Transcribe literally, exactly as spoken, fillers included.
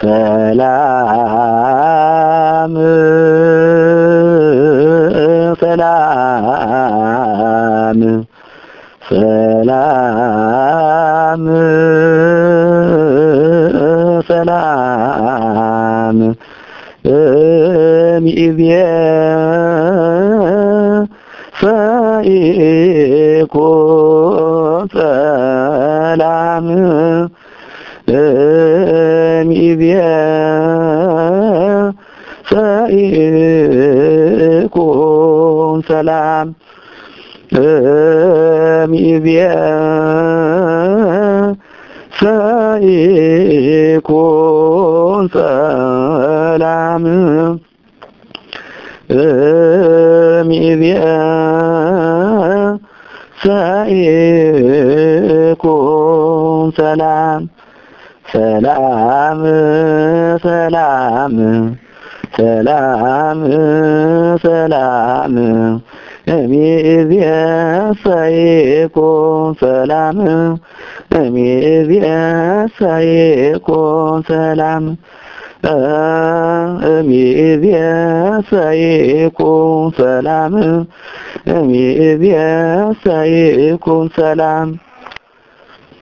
ሰላም ሰላም ሰላም ሰላም እምይእዜሰ ይኩን ሰላም እምይእዜሰ ይኩን ሰላም እምይእዜሰ ይኩን ሰላም እምይእዜሰ ይኩን ሰላም ሰላም ሰላም ሰላም ሰላም እምይእዜሰ ይኩን ሰላም እምይእዜሰ ይኩን ሰላም እምይእዜሰ ይኩን ሰላም እምይእዜሰ ይኩን ሰላም